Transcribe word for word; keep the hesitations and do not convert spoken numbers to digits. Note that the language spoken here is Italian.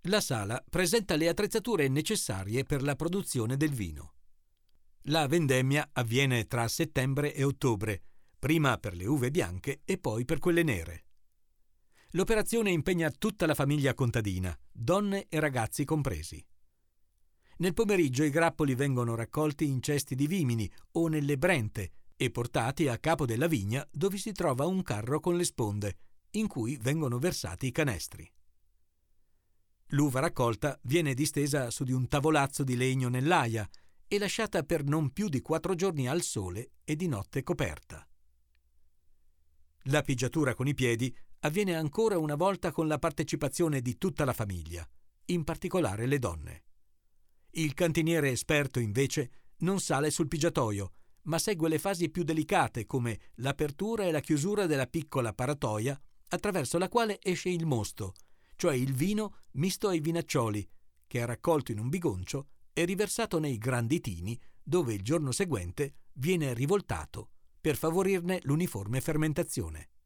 La sala presenta le attrezzature necessarie per la produzione del vino. La vendemmia avviene tra settembre e ottobre, prima per le uve bianche e poi per quelle nere. L'operazione impegna tutta la famiglia contadina, donne e ragazzi compresi. Nel pomeriggio i grappoli vengono raccolti in cesti di vimini o nelle brente e portati a capo della vigna, dove si trova un carro con le sponde, in cui vengono versati i canestri. L'uva raccolta viene distesa su di un tavolazzo di legno nell'aia e lasciata per non più di quattro giorni al sole e di notte coperta. La pigiatura con i piedi avviene ancora una volta con la partecipazione di tutta la famiglia, in particolare le donne. Il cantiniere esperto, invece, non sale sul pigiatoio, ma segue le fasi più delicate come l'apertura e la chiusura della piccola paratoia attraverso la quale esce il mosto, cioè il vino misto ai vinaccioli, che è raccolto in un bigoncio e riversato nei grandi tini, dove il giorno seguente viene rivoltato per favorirne l'uniforme fermentazione.